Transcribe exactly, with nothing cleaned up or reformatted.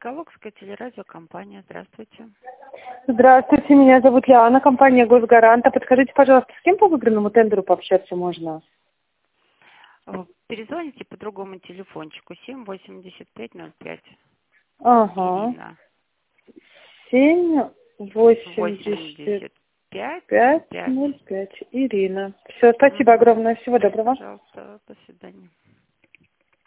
Калугская телерадиокомпания. Здравствуйте. Здравствуйте, меня зовут Лиана, компания Госгаранта. Подскажите, пожалуйста, с кем по выигранному тендеру пообщаться можно? Перезвоните по другому телефончику семь восемьдесят пять ноль пять. Ага. Ирина. семь восемьдесят восемьдесят пять пять пять. ноль пять. Ирина. Все, спасибо огромное. Всего доброго. Пожалуйста, до свидания.